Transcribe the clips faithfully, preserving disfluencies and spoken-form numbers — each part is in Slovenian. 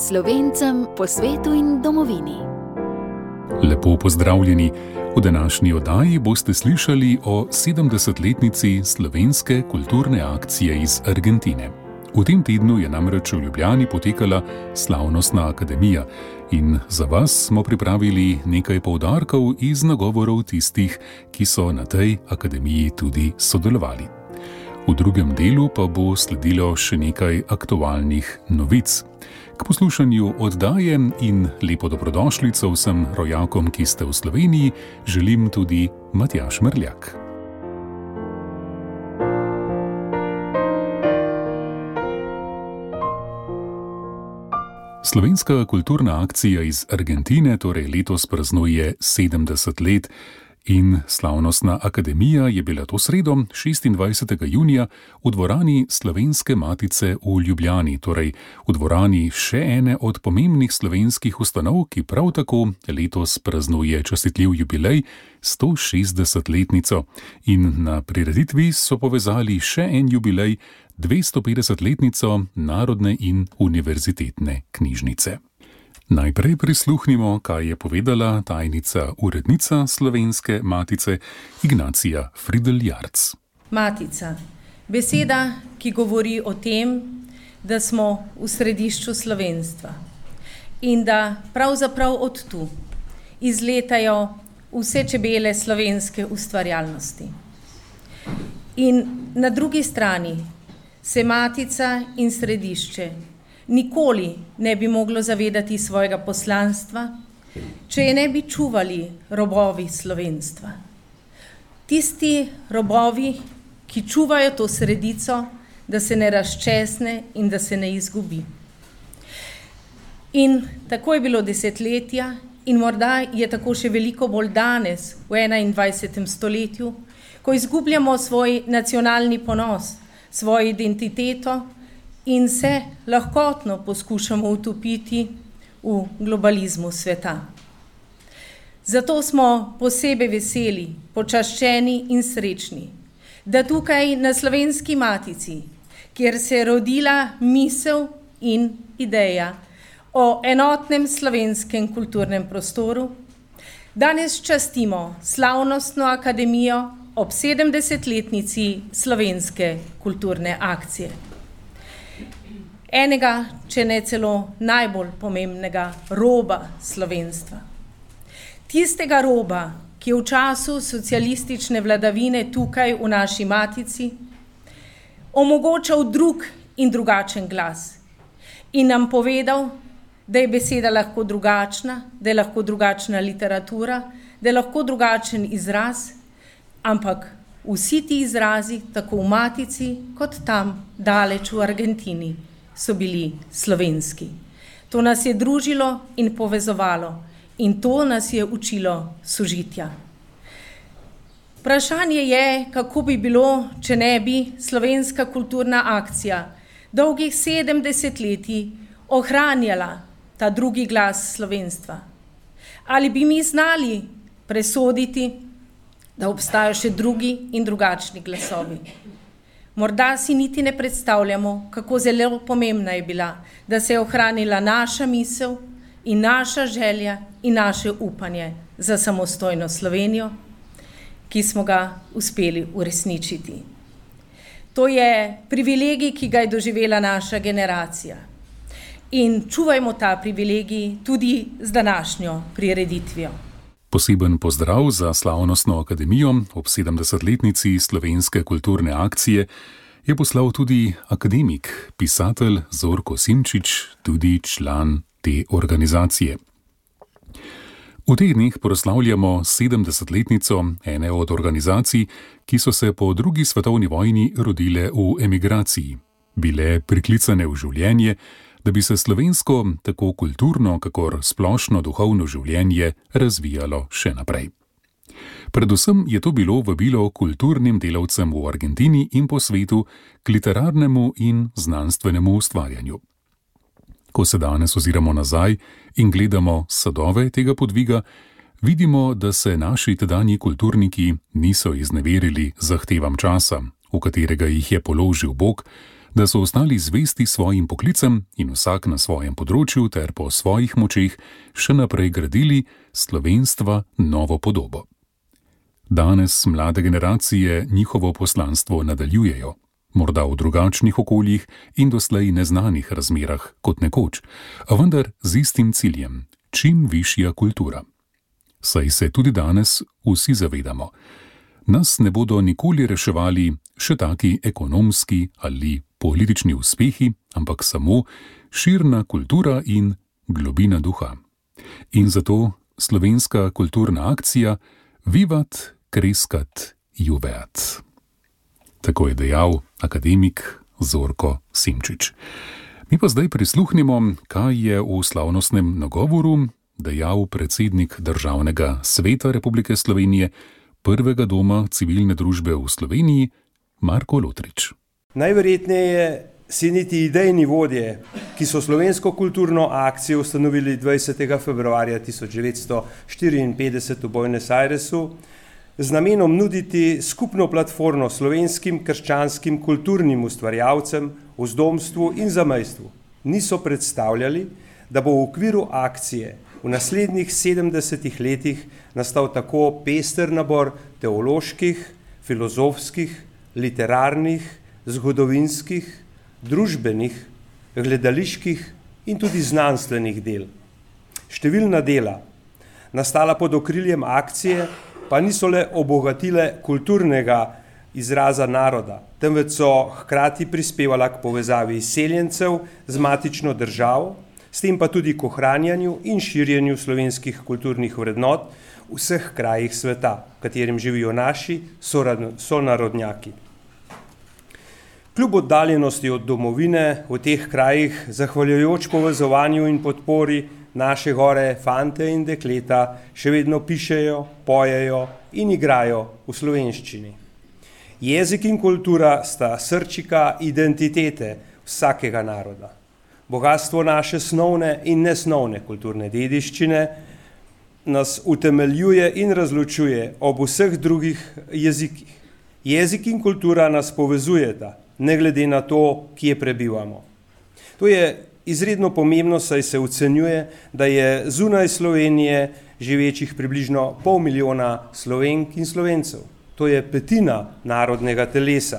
Slovencem po svetu in domovini. Lepo pozdravljeni. V današnji oddaji boste slišali o sedemdesetletnici slovenske kulturne akcije iz Argentine. V tem tednu je namreč v Ljubljani potekala slavnostna akademija in za vas smo pripravili nekaj poudarkov iz nagovorov tistih, ki so na tej akademiji tudi sodelovali. V drugem delu pa bo sledilo še nekaj aktualnih novic. K poslušanju oddaje in lepo dobrodošlico vsem rojakom, ki ste v Sloveniji, želim tudi Matjaž Mrljak. Slovenska kulturna akcija iz Argentine torej letos praznuje sedemdeset let in slavnostna akademija je bila to sredo, šestindvajsetega junija, v dvorani Slovenske matice v Ljubljani, torej v dvorani še ene od pomembnih slovenskih ustanov, ki prav tako letos praznuje častitljiv jubilej, sto šestdesetletnico. In na prireditvi so povezali še en jubilej, dvestopetdesetletnico Narodne in univerzitetne knjižnice. Najprej prisluhnimo, kaj je povedala tajnica urednica Slovenske matice Ignacija Fridl-Jarc. Matica. Beseda, ki govori o tem, da smo v središču slovenstva in da pravzaprav od tu izletajo vse čebele slovenske ustvarjalnosti. In na drugi strani se matica in središče nikoli ne bi moglo zavedati svojega poslanstva, če je ne bi čuvali robovi slovenstva. Tisti robovi, ki čuvajo to sredico, da se ne razčesne in da se ne izgubi. In tako je bilo desetletja in morda je tako še veliko bolj danes, v enaindvajsetem stoletju, ko izgubljamo svoj nacionalni ponos, svojo identiteto, in se lahkotno poskušamo utopiti v globalizmu sveta. Zato smo posebej veseli, počaščeni in srečni, da tukaj na Slovenski matici, kjer se je rodila misel in ideja o enotnem slovenskem kulturnem prostoru, danes častimo slavnostno akademijo ob sedemdesetletnici slovenske kulturne akcije. Enega, če ne celo najbolj pomembnega roba slovenstva. Tistega roba, ki je v času socialistične vladavine tukaj v naši matici omogočal drug in drugačen glas in nam povedal, da je beseda lahko drugačna, da je lahko drugačna literatura, da je lahko drugačen izraz, ampak vsi ti izrazi, tako v matici kot tam daleč v Argentini, so bili slovenski. To nas je družilo in povezovalo in to nas je učilo sožitja. Vprašanje je, kako bi bilo, če ne bi slovenska kulturna akcija dolgih sedem desetletij ohranjala ta drugi glas slovenstva. Ali bi mi znali presoditi, da obstajajo še drugi in drugačni glasovi. Morda si niti ne predstavljamo, kako zelo pomembna je bila, da se je ohranila naša misel in naša želja in naše upanje za samostojno Slovenijo, ki smo ga uspeli uresničiti. To je privilegij, ki ga je doživela naša generacija. In čuvajmo ta privilegij tudi z današnjo prireditvijo. Poseben pozdrav za slavnostno akademijo ob sedemdesetletnici slovenske kulturne akcije je poslal tudi akademik, pisatelj Zorko Simčič, tudi član te organizacije. V teh dneh proslavljamo sedemdesetletnico ene od organizacij, ki so se po drugi svetovni vojni rodile v emigraciji, bile priklicane v življenje, da bi se slovensko, tako kulturno, kakor splošno duhovno življenje razvijalo še naprej. Predvsem je to bilo vabilo kulturnim delavcem v Argentini in po svetu k literarnemu in znanstvenemu ustvarjanju. Ko se danes oziramo nazaj in gledamo sadove tega podviga, vidimo, da se naši tedanji kulturniki niso izneverili zahtevam časa, v katerega jih je položil Bog, da so ostali zvesti svojim poklicem in vsak na svojem področju ter po svojih močeh še naprej gradili slovenstva novo podobo. Danes mlade generacije njihovo poslanstvo nadaljujejo, morda v drugačnih okoljih in doslej neznanih razmerah kot nekoč, a vendar z istim ciljem, čim višja kultura. Saj se tudi danes vsi zavedamo. Nas ne bodo nikoli reševali še taki ekonomski ali politični uspehi, ampak samo širna kultura in globina duha. In zato slovenska kulturna akcija Vivat Kreskat Juveat. Tako je dejal akademik Zorko Simčič. Mi pa zdaj prisluhnimo, kaj je v slavnostnem nagovoru dejal predsednik Državnega sveta Republike Slovenije, prvega doma civilne družbe v Sloveniji, Marko Lotrič. Najverjetneje si niti idejni vodje, ki so slovensko kulturno akcijo ustanovili dvajsetega februarja tisoč devetsto štiriinpetdeset v Buenos Airesu, z namenom nuditi skupno platformo slovenskim krščanskim kulturnim ustvarjalcem, vzdomstvu in zamejstvu, niso predstavljali, da bo v okviru akcije v naslednjih sedemdesetih letih nastal tako pester nabor teoloških, filozofskih, literarnih, zgodovinskih, družbenih, gledaliških in tudi znanstvenih del. Številna dela, nastala pod okriljem akcije, pa niso le obogatile kulturnega izraza naroda, temveč so hkrati prispevala k povezavi izseljencev z matično državo, s tem pa tudi k ohranjanju in širjenju slovenskih kulturnih vrednot v vseh krajih sveta, v katerem živijo naši sonarodnjaki. Kljub oddaljenosti od domovine v teh krajih, zahvaljujoč povezovanju in podpori, naše gore fante in dekleta še vedno pišejo, pojejo in igrajo v slovenščini. Jezik in kultura sta srčika identitete vsakega naroda. Bogatstvo naše snovne in nesnovne kulturne dediščine nas utemeljuje in razločuje ob vseh drugih jezikih. Jezik in kultura nas povezujeta, ne glede na to, kje prebivamo. To je izredno pomembno, saj se ocenjuje, da je zunaj Slovenije živečih približno pol milijona Slovenk in Slovencev. To je petina narodnega telesa.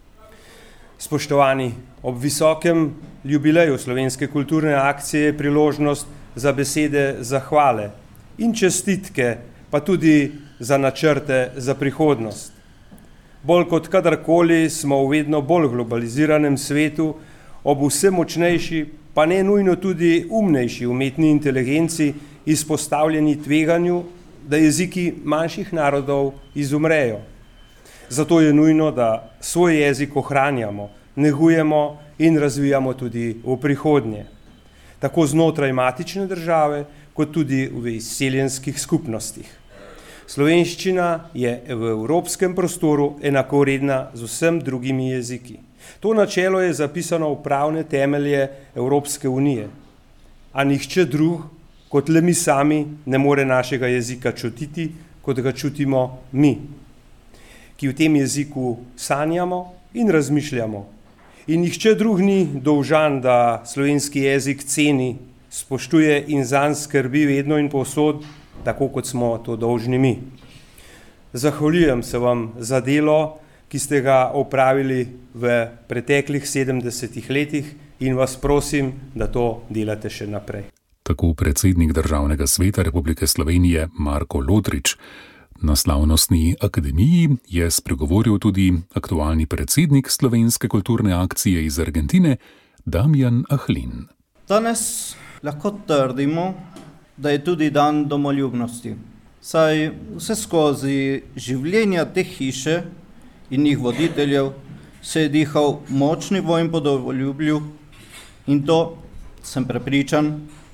Spoštovani, ob visokem jubileju slovenske kulturne akcije je priložnost za besede zahvale in čestitke, pa tudi za načrte za prihodnost. Bolj kot kadarkoli smo v vedno bolj globaliziranem svetu, ob vse močnejši, pa ne nujno tudi umnejši umetni inteligenci izpostavljeni tveganju, da jeziki manjših narodov izumrejo. Zato je nujno, da svoj jezik ohranjamo, negujemo in razvijamo tudi v prihodnje. Tako znotraj matične države, kot tudi v izseljenskih skupnostih. Slovenščina je v evropskem prostoru enakovredna z vsem drugimi jeziki. To načelo je zapisano v pravne temelje Evropske unije, a nihče drug, kot le mi sami, ne more našega jezika čutiti, kot ga čutimo mi, ki v tem jeziku sanjamo in razmišljamo. In nihče drug ni dolžan, da slovenski jezik ceni, spoštuje in zanj skrbi vedno in povsod, tako kot smo to dolžni mi. Zahvaljujem se vam za delo, ki ste ga opravili v preteklih sedemdesetih letih in vas prosim, da to delate še naprej. Tako predsednik Državnega sveta Republike Slovenije Marko Lotrič. Na slavnostni akademiji je spregovoril tudi aktualni predsednik Slovenske kulturne akcije iz Argentine, Damjan Ahlin. Danes lahko trdimo, da je tudi dan domoljubnosti, saj vse skozi življenja te hiše in njih voditeljev se je dihal močni vonj po domoljubju in to sem prepričan,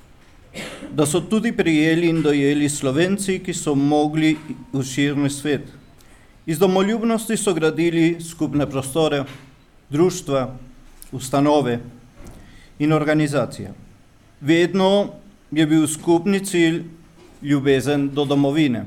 da so tudi prijeli in dojeli Slovenci, ki so mogli v širni svet. Iz domoljubnosti so gradili skupne prostore, društva, ustanove in organizacije. Vedno je bil skupni cilj ljubezen do domovine.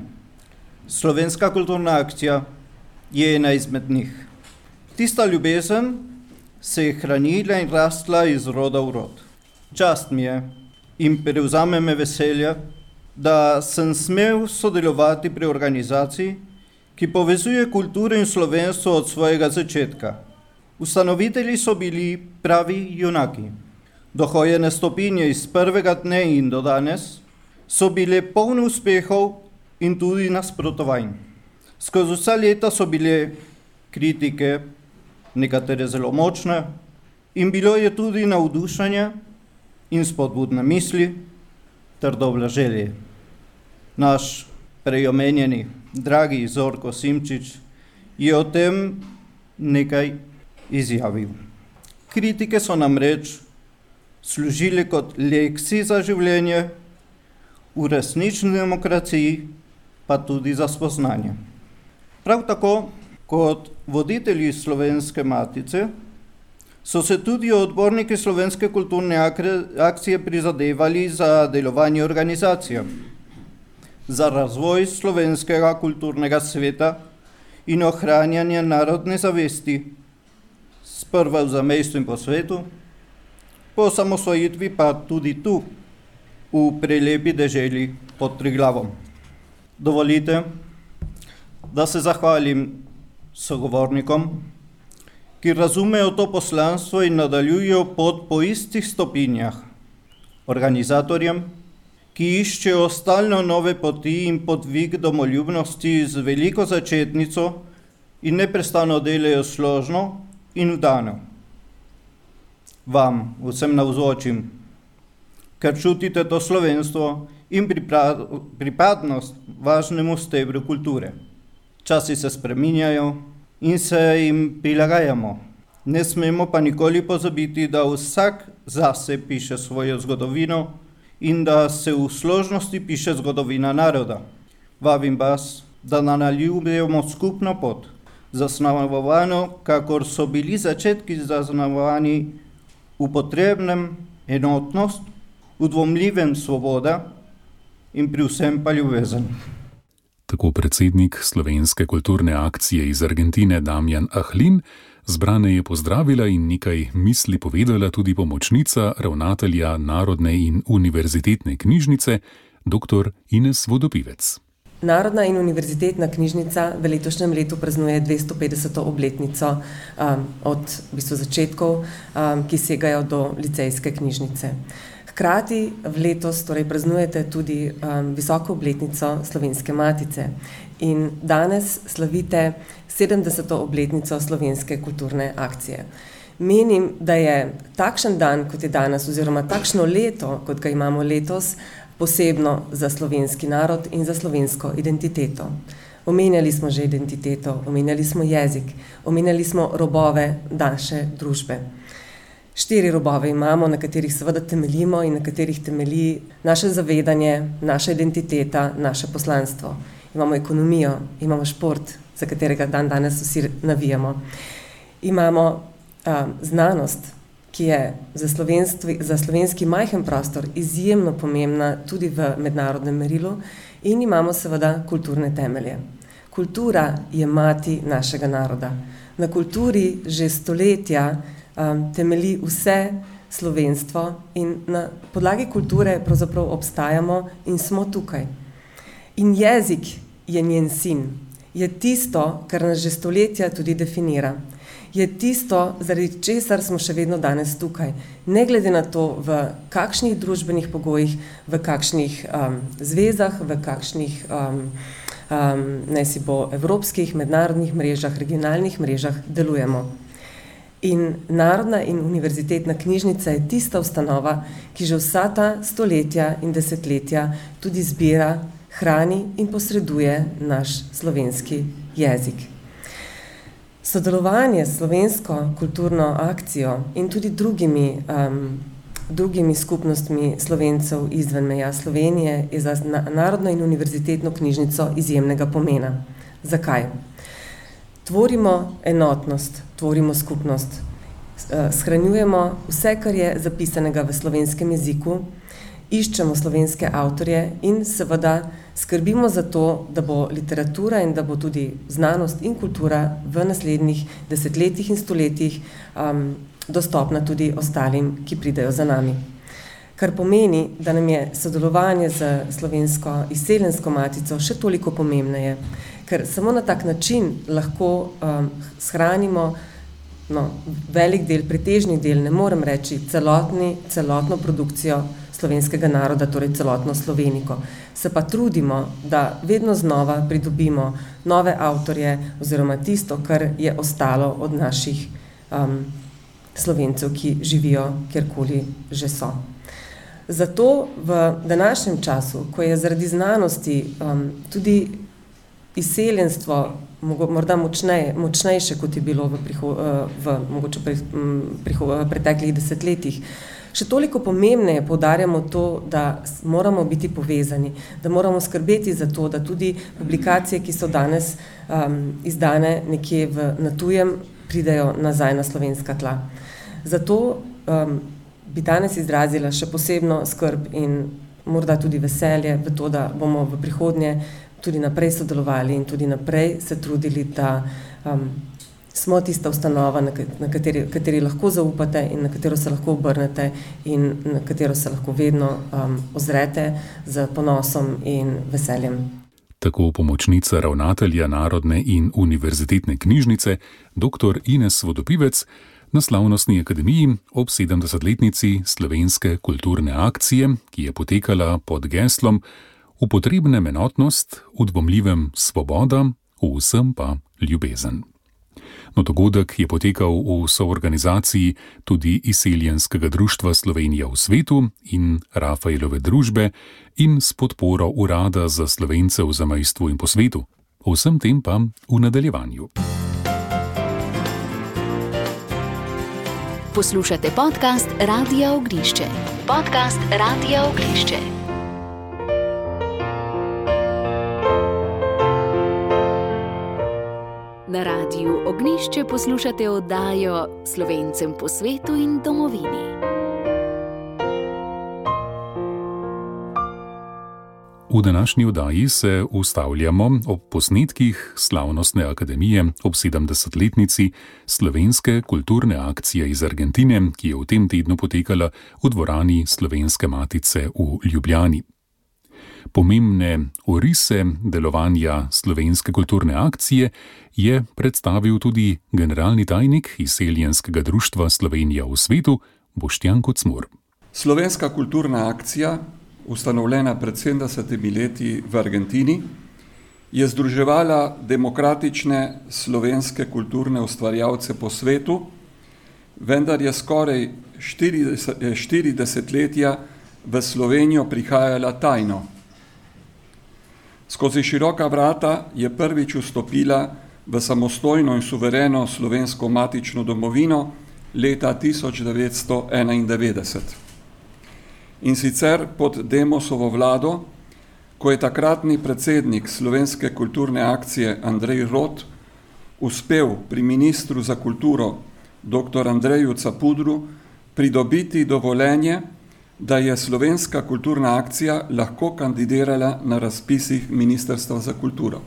Slovenska kulturna akcija je ena izmed njih. Tista ljubezen, se je hranila in rastla iz roda v rod. Čast mi je in prevzame me veselje, da sem smel sodelovati pri organizaciji, ki povezuje kulturo in slovenstvo od svojega začetka. Ustanovitelji so bili pravi junaki. Dohojene stopinje iz prvega dne in do danes so bile polne uspehov in tudi nasprotovanj. Skozi vsa leta so bile kritike, nekatere zelo močne, in bilo je tudi navdušenje in spodbudne misli ter dobre želje. Naš prejomenjeni dragi Zorko Simčič je o tem nekaj izjavil. Kritike so namreč služile kot lekciji za življenje, v resnični demokraciji pa tudi za spoznanje. Prav tako kot voditelji Slovenske matice so se tudi odborniki Slovenske kulturne akcije prizadevali za delovanje organizacije, za razvoj slovenskega kulturnega sveta in ohranjanje narodne zavesti, sprva v zamejstvu in po svetu, po osamosvojitvi pa tudi tu, v prelepi deželi pod Triglavom. Dovolite, da se zahvalim sogovornikom, ki razumejo to poslanstvo in nadaljujejo pot po istih stopinjah, organizatorjem, ki iščejo stalno nove poti in podvig domoljubnosti z veliko začetnico in neprestano delajo složno in vdano. Vam, vsem navzočim, ker čutite to slovenstvo in pripadnost važnemu stebru kulture. Časi se spreminjajo in se jim prilagajamo. Ne smemo pa nikoli pozabiti, da vsak zase piše svojo zgodovino in da se v složnosti piše zgodovina naroda. Vabim vas, da nadaljujemo skupno pot, zasnovano, kakor so bili začetki zaznamovani v potrebnem enotnost, v dvomljivem svoboda in pri vsem pa ljubezen. Tako predsednik Slovenske kulturne akcije iz Argentine Damjan Ahlin, zbrane je pozdravila in nekaj misli povedala tudi pomočnica ravnatelja Narodne in univerzitetne knjižnice, dr. Ines Vodopivec. Narodna in univerzitetna knjižnica v letošnjem letu praznuje dvesto petdeseto obletnico um, od v bistvu začetkov, um, ki segajo do licejske knjižnice. Hkrati v letos torej praznujete tudi um, visoko obletnico Slovenske matice in danes slavite sedemdeseto obletnico Slovenske kulturne akcije. Menim, da je takšen dan, kot je danes, oziroma takšno leto, kot ga imamo letos, posebno za slovenski narod in za slovensko identiteto. Omenjali smo že identiteto, omenjali smo jezik, omenjali smo robove naše družbe. Štiri robove imamo, na katerih seveda temeljimo in na katerih temelji naše zavedanje, naša identiteta, naše poslanstvo. Imamo ekonomijo, imamo šport, za katerega dan danes vsi navijamo. Imamo um, znanost, ki je za, za slovenski majhen prostor izjemno pomembna tudi v mednarodnem merilu, in imamo seveda kulturne temelje. Kultura je mati našega naroda. Na kulturi že stoletja um, temelji vse slovenstvo in na podlagi kulture pravzaprav obstajamo in smo tukaj. In jezik je njen sin, je tisto, kar nas že stoletja tudi definira. Je tisto, zaradi česar smo še vedno danes tukaj. Ne glede na to, v kakšnih družbenih pogojih, v kakšnih um, zvezah, v kakšnih, um, um, naj si bo evropskih, mednarodnih mrežah, regionalnih mrežah delujemo. In Narodna in univerzitetna knjižnica je tista ustanova, ki že vsa ta stoletja in desetletja tudi zbira, hrani in posreduje naš slovenski jezik. Sodelovanje s Slovensko kulturno akcijo in tudi drugimi, um, drugimi skupnostmi Slovencev izven meja Slovenije je za Narodno in univerzitetno knjižnico izjemnega pomena. Zakaj? Tvorimo enotnost, tvorimo skupnost, shranjujemo vse, kar je zapisanega v slovenskem jeziku, iščemo slovenske avtorje in seveda skrbimo za to, da bo literatura in da bo tudi znanost in kultura v naslednjih desetletjih in stoletjih um, dostopna tudi ostalim, ki pridejo za nami. Kar pomeni, da nam je sodelovanje z slovensko izseljensko matico še toliko pomembneje, ker samo na tak način lahko um, shranimo no, velik del, pretežni del, ne morem reči, celotni, celotno produkcijo slovenskega naroda, torej celotno Sloveniko. Se pa trudimo, da vedno znova pridobimo nove avtorje oziroma tisto, kar je ostalo od naših um, Slovencev, ki živijo kjerkoli že so. Zato v današnjem času, ko je zaradi znanosti um, tudi izseljenstvo morda močneje, močnejše, kot je bilo v, priho, v mogoče pri, priho, preteklih desetletjih, še toliko pomembneje poudarjamo to, da moramo biti povezani, da moramo skrbeti za to, da tudi publikacije, ki so danes um, izdane nekje v, na tujem, pridejo nazaj na slovenska tla. Zato um, bi danes izrazila še posebno skrb in morda tudi veselje v to, da bomo v prihodnje tudi naprej sodelovali in tudi naprej se trudili, da um, smo tista ustanova, na, na kateri, kateri lahko zaupate in na katero se lahko obrnete in na katero se lahko vedno um, ozrete z ponosom in veseljem. Tako pomočnica ravnatelja Narodne in univerzitetne knjižnice, doktor Ines Vodopivec, na slavnostni akademiji ob sedemdesetletnici slovenske kulturne akcije, ki je potekala pod geslom V potrebnem enotnost, v dvomljivem svoboda, v vsem pa ljubezen. No, dogodek je potekal v soorganizaciji tudi Izseljenskega društva Slovenija v svetu in Rafaelove družbe in s podporo Urada za Slovence v zamejstvu in po svetu. O vsem tem pa v nadaljevanju. Poslušate podcast Radia Ognjišče. Podcast Radia Ognjišče. Na Radiu Ognjišče poslušate oddajo Slovencem po svetu in domovini. V današnji oddaji se ustavljamo ob posnetkih slavnostne akademije ob sedemdesetletnici slovenske kulturne akcije iz Argentine, ki je v tem tednu potekala v dvorani Slovenske matice v Ljubljani. Pomembne orise delovanja slovenske kulturne akcije je predstavil tudi generalni tajnik Izseljenskega društva Slovenija v svetu Boštjan Kocmur. Slovenska kulturna akcija, ustanovljena pred sedemdesetimi leti v Argentini, je združevala demokratične slovenske kulturne ustvarjalce po svetu, vendar je skoraj štiri desetletja v Slovenijo prihajala tajno. Skozi široka vrata je prvič vstopila v samostojno in suvereno slovensko matično domovino leta tisoč devetsto enaindevetdeset. In sicer pod Demosovo vlado, ko je takratni predsednik Slovenske kulturne akcije Andrej Rot uspel pri ministru za kulturo dr. Andreju Capudru pridobiti dovoljenje, da je Slovenska kulturna akcija lahko kandidirala na razpisih Ministrstva za kulturo.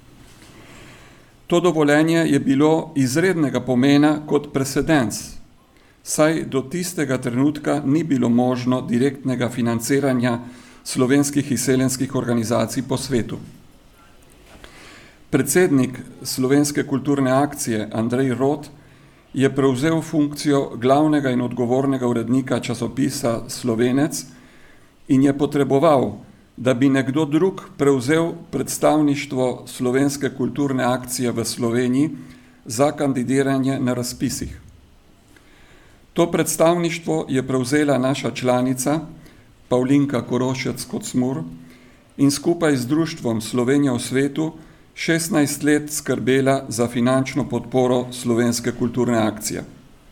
To dovoljenje je bilo izrednega pomena kot presedens, saj do tistega trenutka ni bilo možno direktnega financiranja slovenskih izseljenskih organizacij po svetu. Predsednik Slovenske kulturne akcije Andrej Rot je prevzel funkcijo glavnega in odgovornega urednika časopisa Slovenec in je potreboval, da bi nekdo drug prevzel predstavništvo Slovenske kulturne akcije v Sloveniji za kandidiranje na razpisih. To predstavništvo je prevzela naša članica Pavlinka Korošec-Kocmur in skupaj z društvom Slovenija v svetu šestnajst let skrbela za finančno podporo Slovenske kulturne akcije.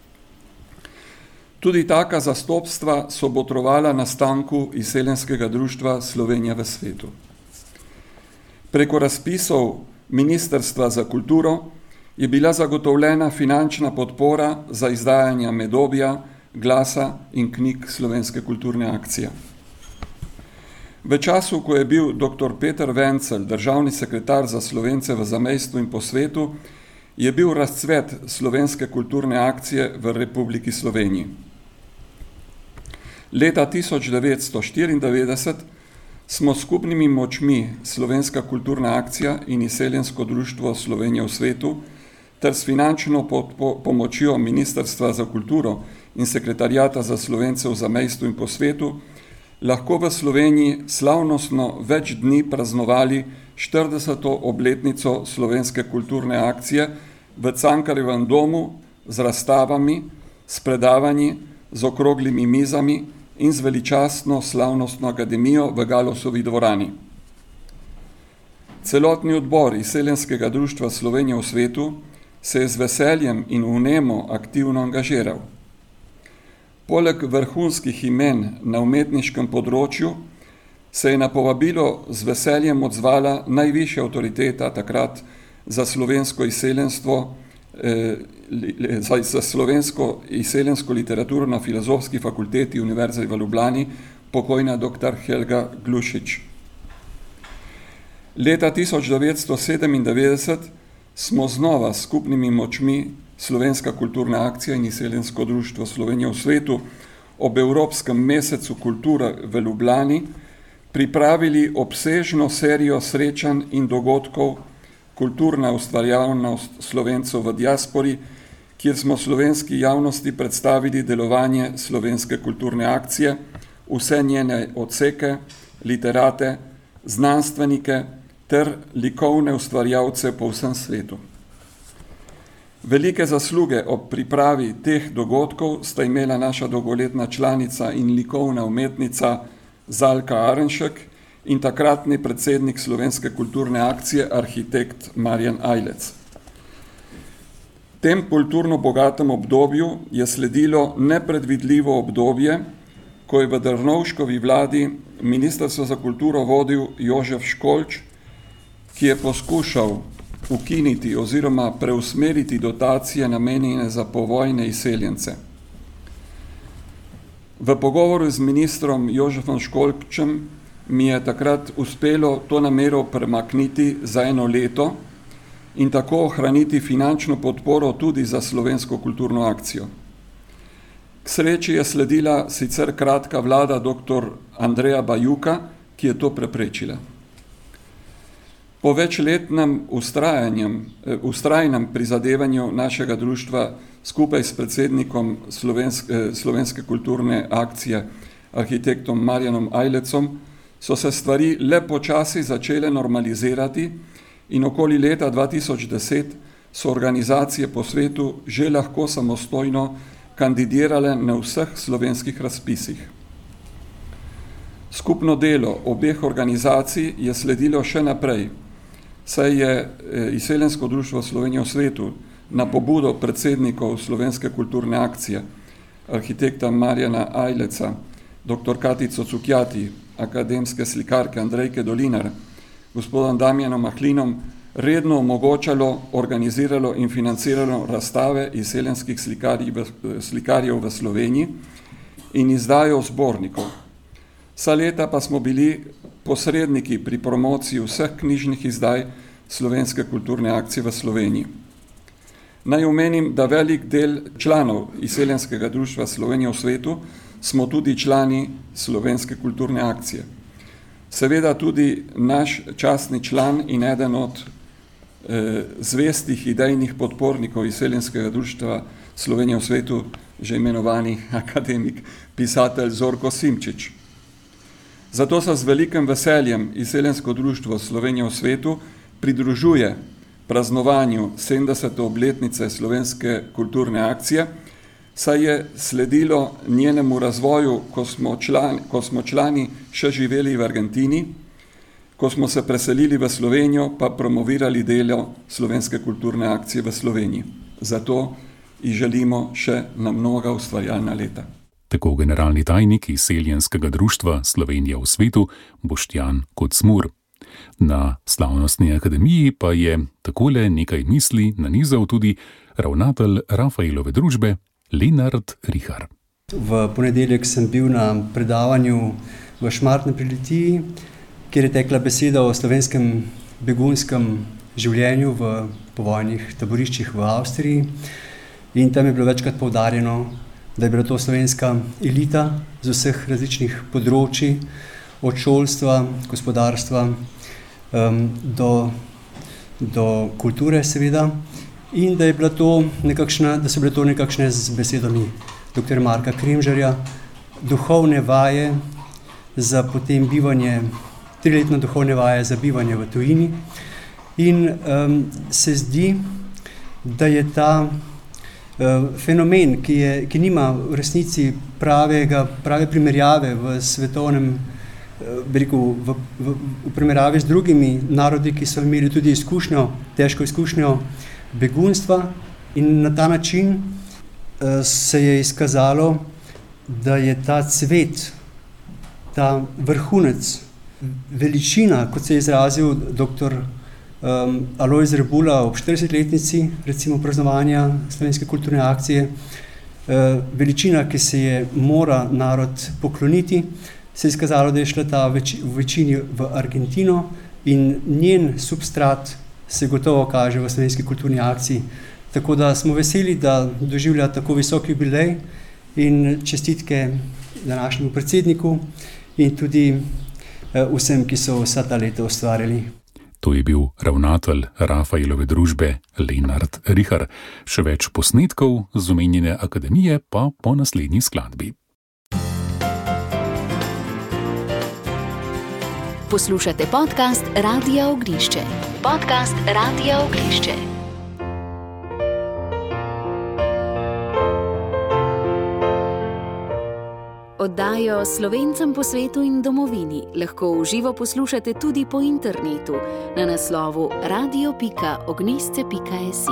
Tudi taka zastopstva so botrovala nastanku Izseljenskega društva Slovenija v svetu. Preko razpisov Ministrstva za kulturo je bila zagotovljena finančna podpora za izdajanje medobja, glasa in knjig Slovenske kulturne akcije. V času, ko je bil doktor Peter Vencel, državni sekretar za Slovence v zamejstvu in po svetu, je bil razcvet slovenske kulturne akcije v Republiki Sloveniji. Leta tisoč devetsto štiriindevetdeset smo skupnimi močmi Slovenska kulturna akcija in Izseljensko društvo Slovenije v svetu ter s finančno pomočjo Ministrstva za kulturo in Sekretarijata za Slovence v zamejstvu in po svetu lahko v Sloveniji slavnostno več dni praznovali štirideseto obletnico Slovenske kulturne akcije v Cankarjevem domu z razstavami, s predavanji, z okroglimi mizami in z veličastno slavnostno akademijo v Galosovi dvorani. Celotni odbor Izseljenskega društva Slovenije v svetu se je z veseljem in vnemo aktivno angažiral. Poleg vrhunskih imen na umetniškem področju se je na povabilo z veseljem odzvala najvišja avtoriteta takrat za slovensko izseljenstvo, eh, za, za slovensko izseljensko literaturo na Filozofski fakulteti Univerze v Ljubljani, pokojna doktor Helga Glušič. Leta tisoč devetsto sedemindevetdeset smo znova s skupnimi močmi Slovenska kulturna akcija in Izseljensko društvo Slovenije v svetu ob Evropskem mesecu kulture v Ljubljani pripravili obsežno serijo srečanj in dogodkov Kulturna ustvarjalnost Slovencev v diaspori, kjer smo slovenski javnosti predstavili delovanje Slovenske kulturne akcije, vse njene odseke, literate, znanstvenike ter likovne ustvarjalce po vsem svetu. Velike zasluge ob pripravi teh dogodkov sta imela naša dolgoletna članica in likovna umetnica Zalka Arenšek in takratni predsednik Slovenske kulturne akcije, arhitekt Marjan Ajlec. Tem kulturno bogatem obdobju je sledilo nepredvidljivo obdobje, ko je v Drnovškovi vladi Ministrstvo za kulturo vodil Jožef Školč, ki je poskušal ukiniti oziroma preusmeriti dotacije namenjene za povojne izseljence. V pogovoru z ministrom Jožefom Školčem mi je takrat uspelo to namero premakniti za eno leto in tako ohraniti finančno podporo tudi za Slovensko kulturno akcijo. K sreči je sledila sicer kratka vlada doktor Andreja Bajuka, ki je to preprečila. Po večletnem ustrajnem prizadevanju našega društva skupaj s predsednikom Slovenske, Slovenske kulturne akcije, arhitektom Marjanom Ajlecom, so se stvari le počasi začele normalizirati in okoli leta dva tisoč deset so organizacije po svetu že lahko samostojno kandidirale na vseh slovenskih razpisih. Skupno delo obeh organizacij je sledilo še naprej, saj je Izseljensko društvo Slovenije v svetu na pobudo predsednikov Slovenske kulturne akcije, arhitekta Marjana Ajleca, doktor Katico Cukjati, akademske slikarke Andrejke Dolinar, gospodom Damjanom Mahlinom, redno omogočalo, organiziralo in financiralo razstave izseljenskih slikarjev v Sloveniji in izdajo zbornikov. Vsa leta pa smo bili posredniki pri promociji vseh knjižnih izdaj Slovenske kulturne akcije v Sloveniji. Naj omenim, da velik del članov Izseljenskega društva Slovenije v svetu smo tudi člani Slovenske kulturne akcije. Seveda tudi naš častni član in eden od eh, zvestih idejnih podpornikov Izseljenskega društva Slovenije v svetu, že imenovani akademik, pisatelj Zorko Simčič. Zato se z velikim veseljem Izseljensko društvo Slovenije v svetu pridružuje praznovanju sedemdesete obletnice Slovenske kulturne akcije, saj je sledilo njenemu razvoju, ko smo, člani, ko smo člani še živeli v Argentini, ko smo se preselili v Slovenijo, pa promovirali delo Slovenske kulturne akcije v Sloveniji. Zato ji želimo še na mnoga ustvarjalna leta. Tako generalni tajnik Izseljenskega društva Slovenije v svetu Boštjan Kocmur. Na slavnostni akademiji pa je takole nekaj misli nanizal tudi ravnatelj Rafaelove družbe Lenart Rihar. V ponedeljek sem bil na predavanju v Šmartnem pri Litiji, kjer je tekla beseda o slovenskem begunskem življenju v povojnih taboriščih v Avstriji. In tam je bilo večkrat poudarjeno, da je bila to slovenska elita z vseh različnih področji, od šolstva, gospodarstva um, do, do kulture seveda, in da, je bila to nekakšna, da so bile to nekakšne z besedami doktorja Marka Kremžarja duhovne vaje za potem bivanje, triletne duhovne vaje za bivanje v tujini. In um, se zdi, da je ta uh, fenomen, ki, je, ki nima v resnici pravega, prave primerjave v svetovnem, uh, rekel, v, v, v primerjavi z drugimi narodi, ki so imeli tudi izkušnjo, težko izkušnjo begunstva, in na ta način uh, se je izkazalo, da je ta cvet, ta vrhunec, veličina, kot se je izrazil doktor Um, Alojz Rebula ob štiridesetletnici, recimo praznovanja slovenske kulturne akcije, uh, veličina, ki se je mora narod pokloniti, se je izkazalo, da je šla ta več, v večini v Argentino, in njen substrat se gotovo kaže v slovenski kulturni akciji. Tako da smo veseli, da doživlja tako visok jubilej, in čestitke današnjemu predsedniku in tudi uh, vsem, ki so vsa ta leta ustvarjali. To je bil ravnatelj Rafaelove družbe Lenart Rihar. Še več posnetkov z omenjene akademije pa po naslednji skladbi. Poslušate podcast Radia Ognišče. Podcast Radia Ognišče. Oddajo Slovencem po svetu in domovini lahko v živo poslušate tudi po internetu na naslovu radio pika ognješče pika si.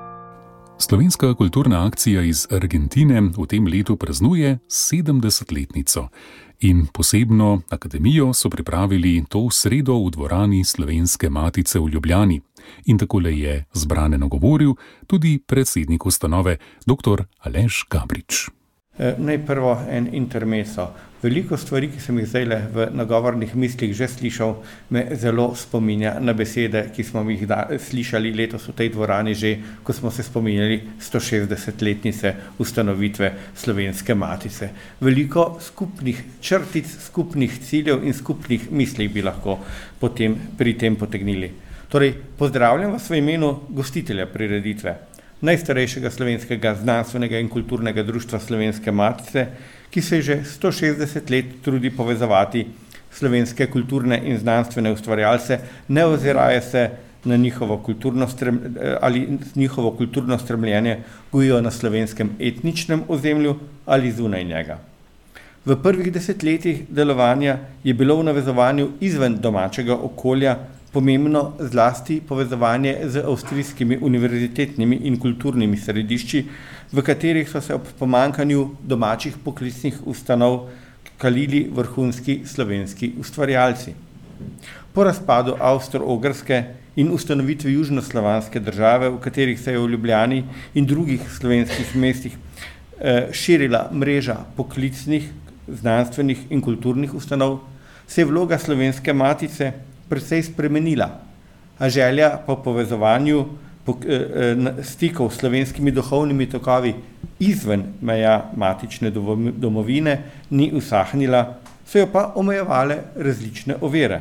Slovenska kulturna akcija iz Argentine v tem letu praznuje sedemdesetletnico in posebno akademijo so pripravili to v sredo v dvorani Slovenske matice v Ljubljani. In takole je zbrane nagovoril tudi predsednik ustanove doktor Aleš Gabrič. Najprvo en intermeso. Veliko stvari, ki sem jih zdaj v nagovornih mislih že slišal, me zelo spominja na besede, ki smo jih da, slišali letos v tej dvorani že, ko smo se spominjali stošestdesetletnice ustanovitve Slovenske matice. Veliko skupnih črtic, skupnih ciljev in skupnih mislih bi lahko potem pri tem potegnili. Torej, pozdravljam vas v imenu gostitelja prireditve, najstarejšega slovenskega znanstvenega in kulturnega društva Slovenske matice, ki se že sto šestdeset let trudi povezovati slovenske kulturne in znanstvene ustvarjalce, ne oziraje se na njihovo kulturno strem, ali njihovo kulturno stremljenje gojijo na slovenskem etničnem ozemlju ali zunaj njega. V prvih desetletjih delovanja je bilo v navezovanju izven domačega okolja pomembno zlasti povezovanje z avstrijskimi univerzitetnimi in kulturnimi središči, v katerih so se ob pomanjkanju domačih poklicnih ustanov kalili vrhunski slovenski ustvarjalci. Po razpadu Avstro-Ogrske in ustanovitvi južnoslovanske države, v katerih se je v Ljubljani in drugih slovenskih mestih eh, širila mreža poklicnih, znanstvenih in kulturnih ustanov, se je vloga Slovenske matice precej spremenila, a želja po povezovanju po, eh, stikov s slovenskimi duhovnimi tokovi izven meja matične domovine ni usahnila, so jo pa omejevale različne ovire.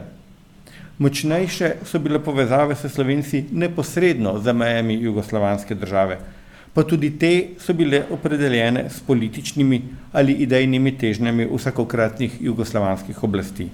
Močnejše so bile povezave s Slovenci neposredno za mejami jugoslovanske države, pa tudi te so bile opredeljene s političnimi ali idejnimi težnjami vsakokratnih jugoslovanskih oblasti.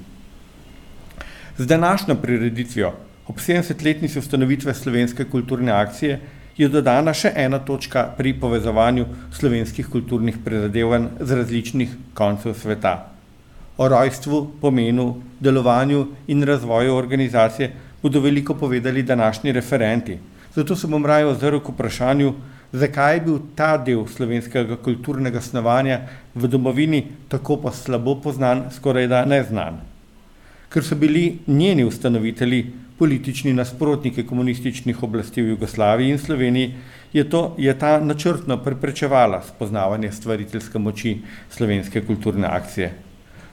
Z današnjo prireditvijo ob sedemdesetletnici ustanovitve Slovenske kulturne akcije je dodana še ena točka pri povezovanju slovenskih kulturnih prizadevanj z različnih koncev sveta. O rojstvu, pomenu, delovanju in razvoju organizacije bodo veliko povedali današnji referenti. Zato se bom raje ozrl k vprašanju, zakaj je bil ta del slovenskega kulturnega snovanja v domovini tako pa slabo poznan, skoraj da neznan. Ker so bili njeni ustanovitelji politični nasprotniki komunističnih oblasti v Jugoslaviji in Sloveniji, je, to, je ta načrtno preprečevala spoznavanje stvariteljske moči slovenske kulturne akcije.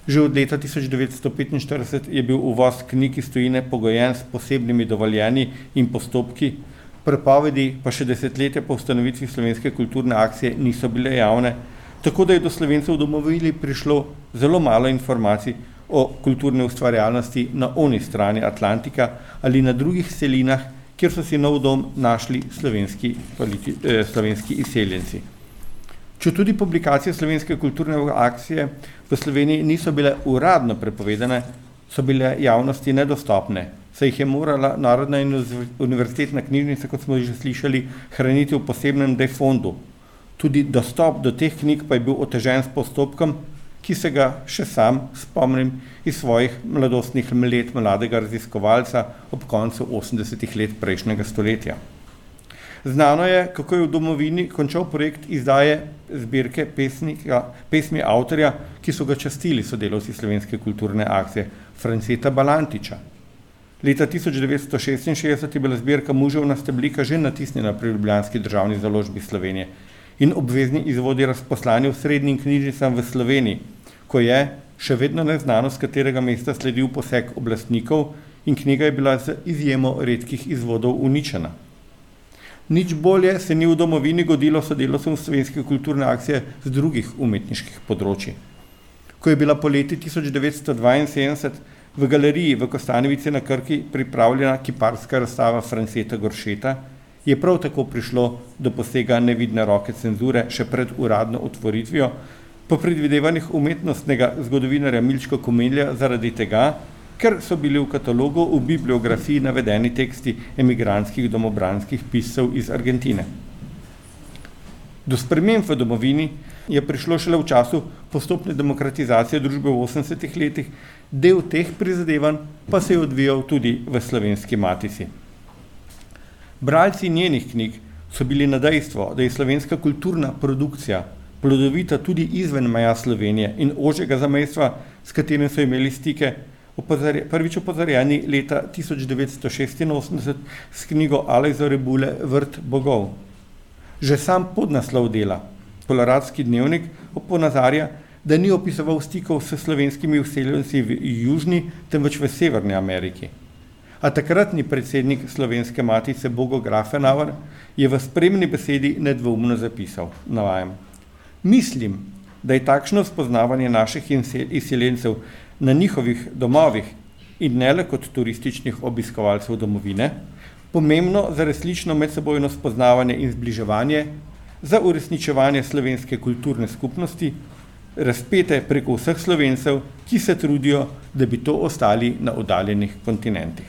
Že od leta tisoč devetsto petinštirideset je bil uvoz knjig iz tujine pogojen s posebnimi dovoljenji in postopki, prepovedi pa še desetletja po ustanovitvi Slovenske kulturne akcije niso bile javne, tako da je do Slovencev v domovini prišlo zelo malo informacij o kulturni ustvarjalnosti na oni strani Atlantika ali na drugih celinah, kjer so si nov dom našli slovenski, eh, slovenski izseljenci. Četudi publikacije Slovenske kulturne akcije v Sloveniji niso bile uradno prepovedane, so bile javnosti nedostopne, saj jih je morala Narodna in univerzitetna knjižnica, kot smo že slišali, hraniti v posebnem defondu. Tudi dostop do teh knjig pa je bil otežen s postopkom, ki se ga še sam spomnim iz svojih mladostnih let mladega raziskovalca ob koncu osemdesetih let prejšnjega stoletja. Znano je, kako je v domovini končal projekt izdaje zbirke pesnika, pesmi avtorja, ki so ga častili sodelavci Slovenske kulturne akcije, Franceta Balantiča. Leta tisoč devetsto šestinšestdeset je bila zbirka Muževna steblika že natisnjena pri Ljubljanski državni založbi Slovenije in obvezni izvodi razposlani v srednjim knjižnicam v Sloveniji, ko je še vedno neznano, z katerega mesta sledil poseg oblastnikov in knjiga je bila z izjemo redkih izvodov uničena. Nič bolje se ni v domovini godilo sodelavcem Slovenske kulturne akcije z drugih umetniških področij. Ko je bila poleti tisoč devetsto dvainsedemdeset v galeriji v Kostanjevici na Krki pripravljena kiparska razstava Franceta Goršeta, je prav tako prišlo do posega nevidne roke cenzure še pred uradno otvoritvijo, po predvidevanjih umetnostnega zgodovinarja Milčka Komelja zaradi tega, ker so bili v katalogu v bibliografiji navedeni teksti emigrantskih domobranskih piscev iz Argentine. Do sprememb v domovini je prišlo šele v času postopne demokratizacije družbe v osemdesetih letih, del teh prizadevanj pa se je odvijal tudi v Slovenski matici. Bralci njenih knjig so bili na dejstvo, da je slovenska kulturna produkcija plodovita tudi izven meja Slovenije in ožjega zamejstva, s katerim so imeli stike, opozarja, prvič opozarjeni leta tisoč devetsto šestinosemdeset s knjigo Alojza Rebule Vrt bogov. Že sam podnaslov dela, Koloradski dnevnik, oponazarja, da ni opisoval stikov s slovenskimi vseljenci v Južni, temveč v Severni Ameriki. A takratni predsednik Slovenske matice Bogo Grafenauer je v spremni besedi nedvoumno zapisal, navajam: Mislim, da je takšno spoznavanje naših izseljencev na njihovih domovih in ne le kot turističnih obiskovalcev domovine, pomembno za resnično medsebojno spoznavanje in zbliževanje, za uresničevanje slovenske kulturne skupnosti, razpete preko vseh Slovencev, ki se trudijo, da bi to ostali na oddaljenih kontinentih.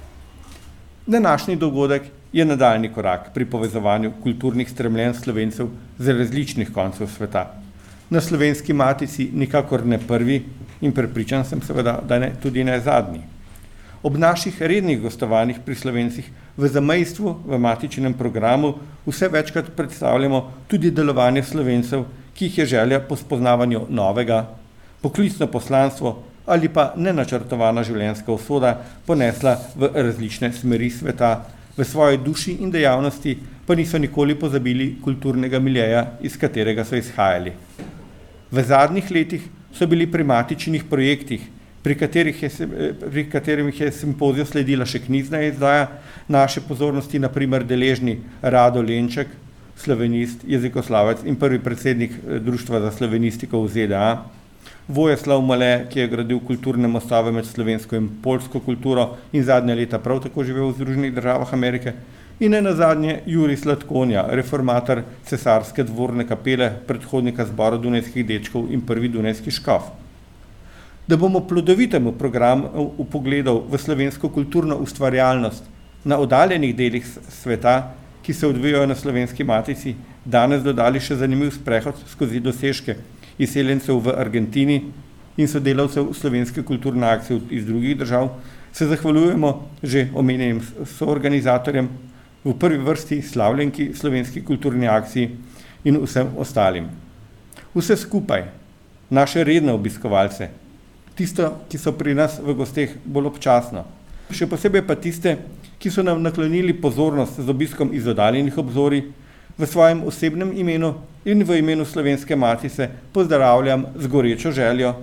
Današnji dogodek je nadaljni korak pri povezovanju kulturnih stremljenj Slovencev z različnih koncev sveta. Na Slovenski matici nikakor ne prvi in prepričan sem seveda, da ne, tudi ne zadnji. Ob naših rednih gostovanjih pri Slovencih v zamejstvu, v matičnem programu vse večkrat predstavljamo tudi delovanje Slovencev, ki jih je želja po spoznavanju novega, poklicno poslanstvo ali pa nenačrtovana življenjska usoda ponesla v različne smeri sveta, v svoji duši in dejavnosti pa niso nikoli pozabili kulturnega miljeja, iz katerega so izhajali. V zadnjih letih so bili pri matičnih projektih, pri katerih je, pri katerih je simpozijo sledila še knjižna izdaja, naše pozornosti na primer deležni Rado Lenček, slovenist, jezikoslavec in prvi predsednik Društva za slovenistiko v Z D A, Vojeslav Male, ki je gradil kulturne mostove med slovensko in poljsko kulturo in zadnja leta prav tako živel v Združenih državah Amerike, in ne nazadnje Jurij Slatkonja, reformator cesarske dvorne kapele, predhodnika zbora dunajskih dečkov in prvi dunajski škof. Da bomo plodovitemu programu vpogledal v slovensko kulturno ustvarjalnost na oddaljenih delih sveta, ki se odvijajo na Slovenski matici, danes dodali še zanimiv sprehod skozi dosežke izseljencev v Argentini in sodelavcev Slovenske kulturne akcije iz drugih držav, se zahvaljujemo že omenjenim soorganizatorjem, v prvi vrsti slavljenki Slovenski kulturni akciji in vsem ostalim. Vse skupaj, naše redne obiskovalce, tisto, ki so pri nas v gosteh bolj občasno, še posebej pa tiste, ki so nam naklonili pozornost z obiskom iz oddaljenih obzorij, v svojem osebnem imenu in v imenu Slovenske matice pozdravljam z gorečo željo,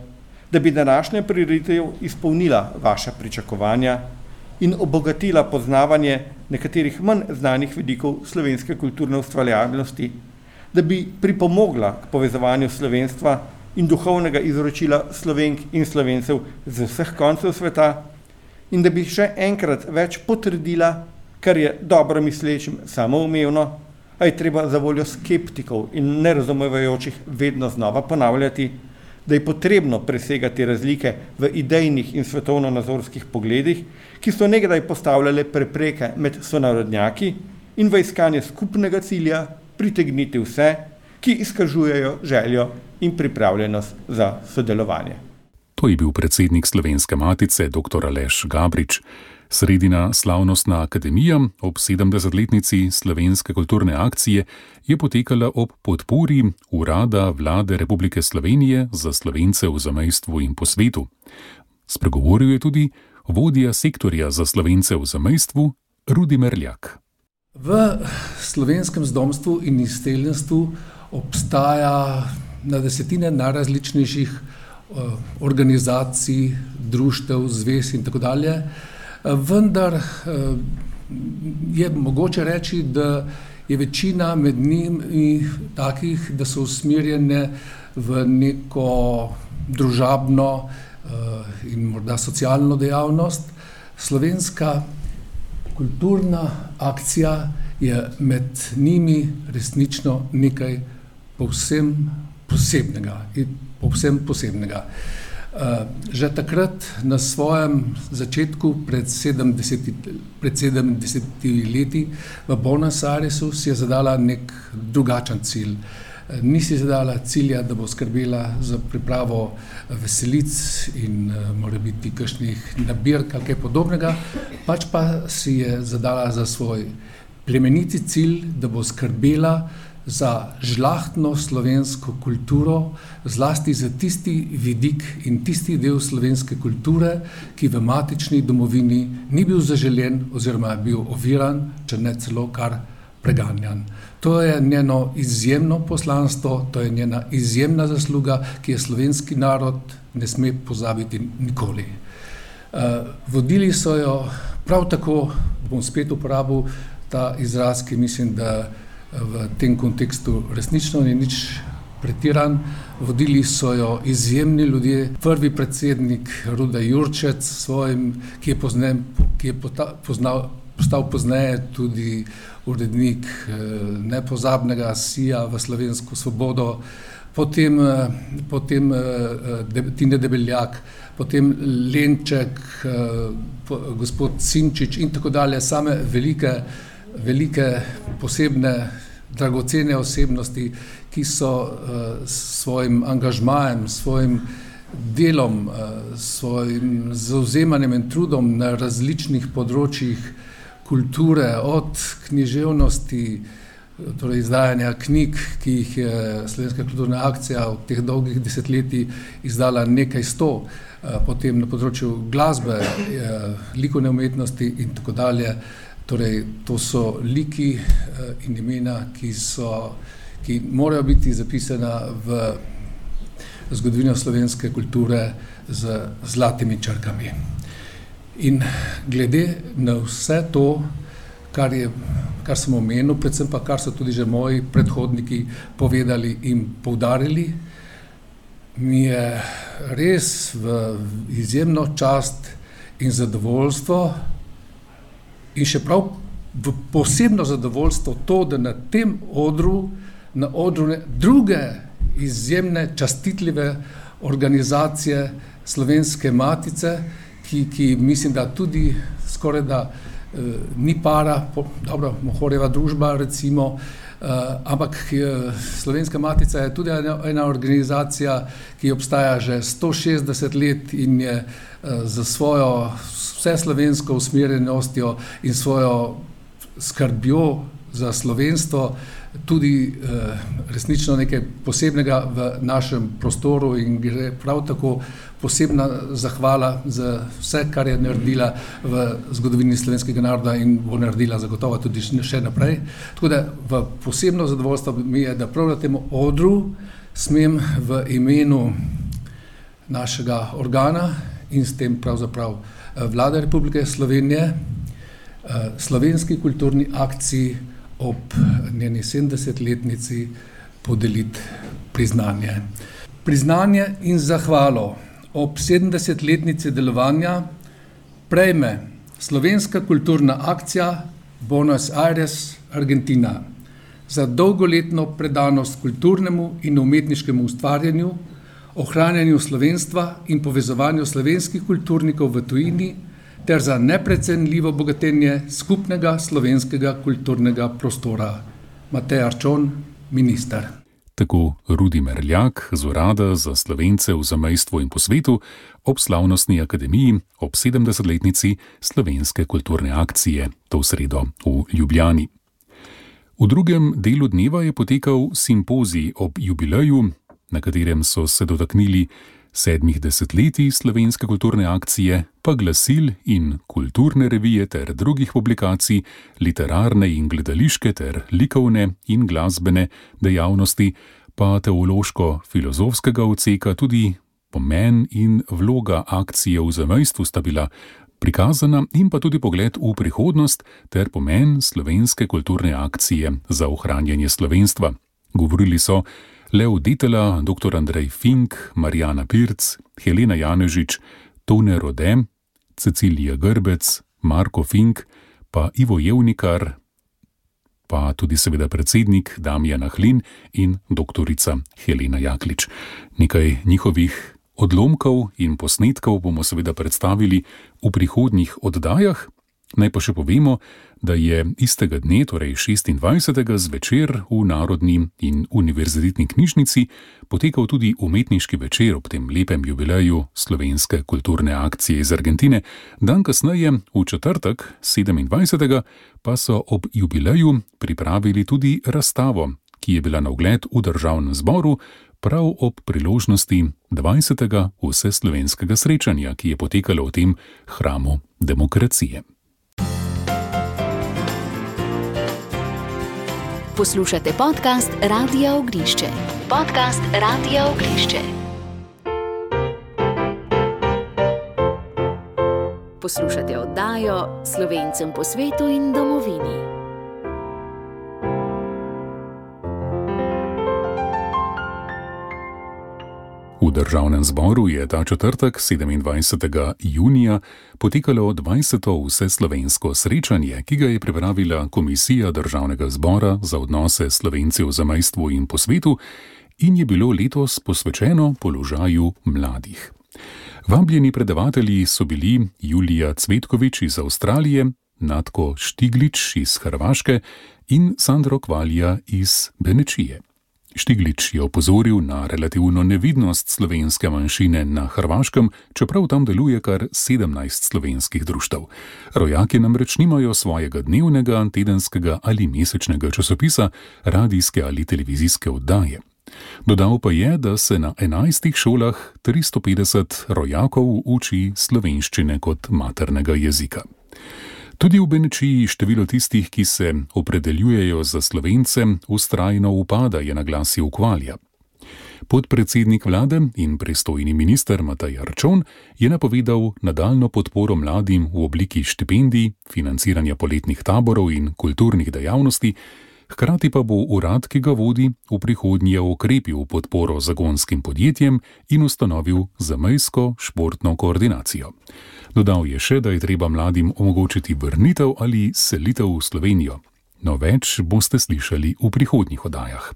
da bi današnja prireditev izpolnila vaša pričakovanja in obogatila poznavanje nekaterih manj znanih vidikov slovenske kulturne ustvarjalnosti, da bi pripomogla k povezovanju slovenstva in duhovnega izročila Slovenk in Slovencev z vseh koncev sveta in da bi še enkrat več potrdila, kar je dobro mislečim samoumevno, a je treba za voljo skeptikov in nerazumevajočih vedno znova ponavljati, da je potrebno presegati razlike v idejnih in svetovno-nazorskih pogledih, ki so nekdaj postavljale prepreke med sonarodnjaki in v iskanje skupnega cilja pritegniti vse, ki izkažujejo željo in pripravljenost za sodelovanje. To je bil predsednik Slovenske matice dr. Aleš Gabrič. Sredina slavnostna akademija ob sedemdesetletnici Slovenske kulturne akcije je potekala ob podpori Urada Vlade Republike Slovenije za Slovence v zamejstvu in po svetu. Spregovoril je tudi vodja sektorja za Slovence v zamejstvu Rudi Merljak. V slovenskem zdomstvu in izseljenstvu obstaja na desetine najrazličnejših organizacij, društev, zvez in tako dalje. Vendar je mogoče reči, da je večina med njimi takih, da so usmerjene v neko družabno in morda socialno dejavnost. Slovenska kulturna akcija je med njimi resnično nekaj povsem posebnega in povsem posebnega. Že takrat na svojem začetku pred sedemdesetimi leti v Buenos Airesu si je zadala nek drugačen cilj. Ni si zadala cilja, da bo skrbela za pripravo veselic in morebiti kakšnih nabirk ali kaj podobnega, pač pa si je zadala za svoj plemeniti cilj, da bo skrbela za žlahtno slovensko kulturo, zlasti za tisti vidik in tisti del slovenske kulture, ki v matični domovini ni bil zaželen oziroma je bil oviran, če ne celo kar preganjan. To je njeno izjemno poslanstvo, to je njena izjemna zasluga, ki je slovenski narod ne sme pozabiti nikoli. Vodili so jo prav tako, bom spet uporabil ta izraz, ki mislim, da v tem kontekstu resnično ni nič pretiran. Vodili so jo izjemni ljudje. Prvi predsednik Ruda Jurčec, svojim, ki je, pozne, ki je poznal, postal pozneje tudi urednik nepozabnega Sija v Slovensko svobodo, potem, potem Tine Debeljak, potem Lenček, gospod Simčič in tako dalje, same velike velike, posebne, dragocene osebnosti, ki so s svojim angažmajem, svojim delom, svojim zavzemanjem in trudom na različnih področjih kulture, od književnosti, torej izdajanja knjig, ki jih je Slovenska kulturna akcija v teh dolgih desetletij izdala nekaj sto, potem na področju glasbe, likovne umetnosti in tako dalje. Torej, to so liki in imena, ki so, ki morajo biti zapisana v zgodovino slovenske kulture z zlatimi črkami. In glede na vse to, kar je, kar sem omenil, predvsem pa kar so tudi že moji predhodniki povedali in poudarili, mi je res v izjemno čast in zadovoljstvo in še prav v posebno zadovoljstvo to, da na tem odru, na odru druge izjemne, častitljive organizacije Slovenske matice, ki, ki mislim, da tudi skoraj da eh, ni para, po, dobro, Mohorjeva družba recimo, eh, ampak eh, Slovenska matica je tudi ena, ena organizacija, ki obstaja že sto šestdeset let in je eh, za svojo vse slovensko usmerjenostjo in svojo skrbjo za slovenstvo tudi eh, resnično nekaj posebnega v našem prostoru in gre prav tako posebna zahvala za vse, kar je naredila v zgodovini slovenskega naroda in bo naredila zagotovo tudi še naprej. Tako da v posebno zadovoljstvo mi je, da prav na tem odru smem v imenu našega organa in s tem pravzaprav Vlade Republike Slovenije slovenski kulturni akciji ob njeni sedemdesetletnici podeliti priznanje. Priznanje in zahvalo ob sedemdesetletnici delovanja prejme slovenska kulturna akcija Buenos Aires, Argentina za dolgoletno predanost kulturnemu in umetniškemu ustvarjanju, ohranjanju slovenstva in povezovanju slovenskih kulturnikov v tujini ter za neprecenljivo bogatenje skupnega slovenskega kulturnega prostora. Matej Arčon, minister. Tako Rudi Merljak z Urada za Slovence v zamejstvu in po svetu ob slavnostni akademiji ob sedemdesetletnici slovenske kulturne akcije, to v sredo v Ljubljani. V drugem delu dneva je potekal simpozij ob jubileju, na katerem so se dotaknili sedmih desetletij slovenske kulturne akcije, pa glasil in kulturne revije ter drugih publikacij, literarne in gledališke ter likovne in glasbene dejavnosti, pa teološko-filozofskega odseka tudi pomen in vloga akcije v zamejstvu sta bila prikazana in pa tudi pogled v prihodnost ter pomen slovenske kulturne akcije za ohranjanje slovenstva. Govorili so Leo Detela, doktor Andrej Fink, Marjana Pirc, Helena Janežič, Tone Rode, Cecilija Grbec, Marko Fink, pa Ivo Jevnikar, pa tudi seveda predsednik Damjan Ahlin in doktorica Helena Jaklič. Nekaj njihovih odlomkov in posnetkov bomo seveda predstavili v prihodnjih oddajah. Naj pa še povemo, da je istega dne, torej šestindvajsetega zvečer v Narodni in univerzitetni knjižnici potekal tudi umetniški večer ob tem lepem jubileju slovenske kulturne akcije iz Argentine. Dan kasneje, v četrtek, sedemindvajsetega, pa so ob jubileju pripravili tudi razstavo, ki je bila na ogled v Državnem zboru prav ob priložnosti dvajsetega vseslovenskega srečanja, ki je potekalo v tem hramu demokracije. Poslušate podcast Radia Ognjišče. Podcast Radia Ognjišče. Poslušate oddajo Slovencem po svetu in domovini. V Državnem zboru je ta četrtek, sedemindvajsetega junija, potekalo dvajseto vseslovensko srečanje, ki ga je pripravila Komisija Državnega zbora za odnose Slovencev v zamejstvu in po svetu in je bilo letos posvečeno položaju mladih. Vabljeni predavatelji so bili Julija Cvetkovič iz Avstralije, Natko Štiglič iz Hrvaške in Sandro Kvalja iz Benečije. Štiglič je opozoril na relativno nevidnost slovenske manjšine na Hrvaškem, čeprav tam deluje kar sedemnajst slovenskih društev. Rojaki namreč nimajo svojega dnevnega, tedenskega ali mesečnega časopisa, radijske ali televizijske oddaje. Dodal pa je, da se na enajstih šolah tristo petdeset rojakov uči slovenščine kot maternega jezika. Tudi v Benečiji število tistih, ki se opredeljujejo za Slovence, vztrajno upada, je naglasil Kvalja. Podpredsednik vlade in pristojni minister Matej Arčon je napovedal nadaljnjo podporo mladim v obliki štipendij, financiranja poletnih taborov in kulturnih dejavnosti, hkrati pa bo urad, ki ga vodi, v prihodnje okrepil podporo zagonskim podjetjem in ustanovil zamejsko športno koordinacijo. Dodal je še, da je treba mladim omogočiti vrnitev ali selitev v Slovenijo. No, več boste slišali v prihodnjih oddajah.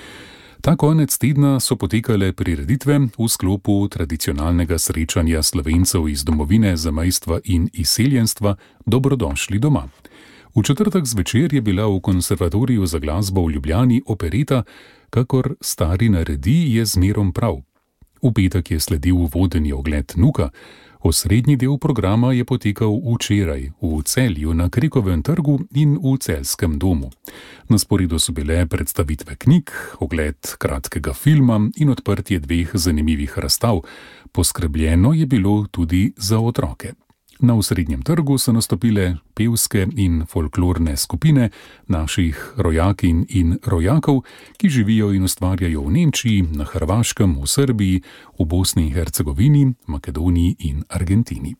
Ta konec tedna so potekale prireditve v sklopu tradicionalnega srečanja Slovencev iz domovine, zamejstva in izseljenstva Dobrodošli doma. V četrtek zvečer je bila v Konservatoriju za glasbo v Ljubljani opereta Kakor stari naredi, je zmerom prav. V petek je sledil vodeni ogled Nuka. Osrednji del programa je potekal včeraj v Celju na Krekovem trgu in v Celjskem domu. Na sporedu so bile predstavitve knjig, ogled kratkega filma in odprtje dveh zanimivih razstav. Poskrbljeno je bilo tudi za otroke. Na osrednjem trgu so nastopile pevske in folklorne skupine naših rojakinj in rojakov, ki živijo in ustvarjajo v Nemčiji, na Hrvaškem, v Srbiji, v Bosni in Hercegovini, Makedoniji in Argentini.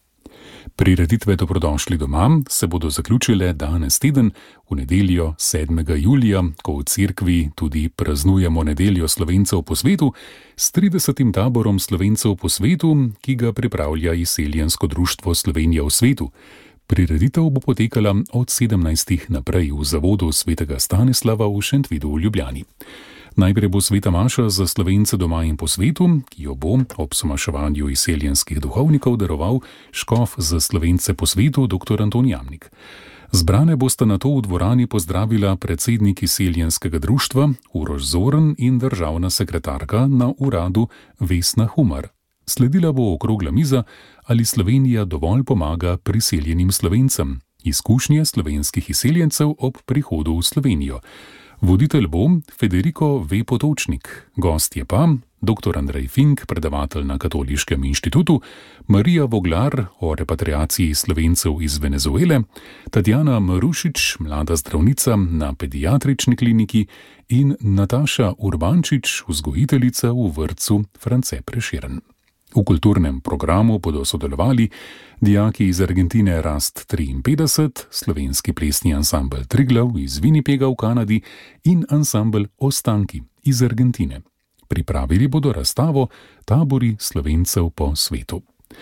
Prireditve Dobrodošli doma se bodo zaključile danes teden, v nedeljo sedmega julija, ko v cerkvi tudi praznujemo nedeljo Slovencev po svetu, s tridesetim taborom Slovencev po svetu, ki ga pripravlja Izseljensko društvo Slovenija v svetu. Prireditev bo potekala od sedemnajstih naprej v zavodu svetega Stanislava v Šentvidu v Ljubljani. Najprej bo sveta maša za Slovence doma in po svetu, ki jo bo ob somaševanju izseljenskih duhovnikov daroval škof za Slovence po svetu dr. Anton Jamnik. Zbrane bosta nato v dvorani pozdravila predsednik izseljenskega društva Uroš Zorn in državna sekretarka na uradu Vesna Humar. Sledila bo okrogla miza, ali Slovenija dovolj pomaga priseljenim Slovencem, izkušnje slovenskih izseljencev ob prihodu v Slovenijo. Voditelj bo Federico V. Potočnik, gost je pa dr. Andrej Fink, predavatelj na Katoliškem inštitutu, Marija Voglar o repatriaciji Slovencev iz Venezuele, Tatjana Marušič, mlada zdravnica na pediatrični kliniki in Nataša Urbančič, vzgojiteljica v vrtcu France Prešeren. V kulturnem programu bodo sodelovali dijaki iz Argentine Rast triinpetdeset, slovenski plesni ansambel Triglav iz Winnipega v Kanadi in ansambel Ostanki iz Argentine. Pripravili bodo razstavo Tabori Slovencev po svetu.